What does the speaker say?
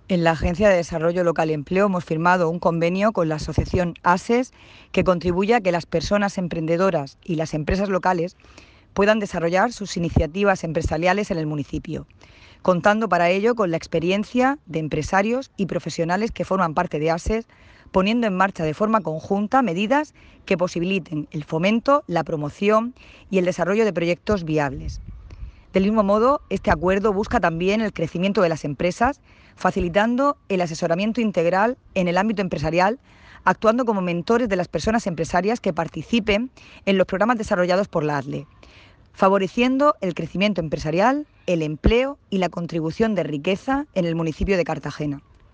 En la Agencia de Desarrollo Local y Empleo hemos firmado un convenio con la asociación ASES que contribuye a que las personas emprendedoras y las empresas locales puedan desarrollar sus iniciativas empresariales en el municipio, contando para ello con la experiencia de empresarios y profesionales que forman parte de ASES, poniendo en marcha de forma conjunta medidas que posibiliten el fomento, la promoción y el desarrollo de proyectos viables. Del mismo modo, este acuerdo busca también el crecimiento de las empresas, facilitando el asesoramiento integral en el ámbito empresarial, actuando como mentores de las personas empresarias que participen en los programas desarrollados por la ADLE, favoreciendo el crecimiento empresarial, el empleo y la contribución de riqueza en el municipio de Cartagena.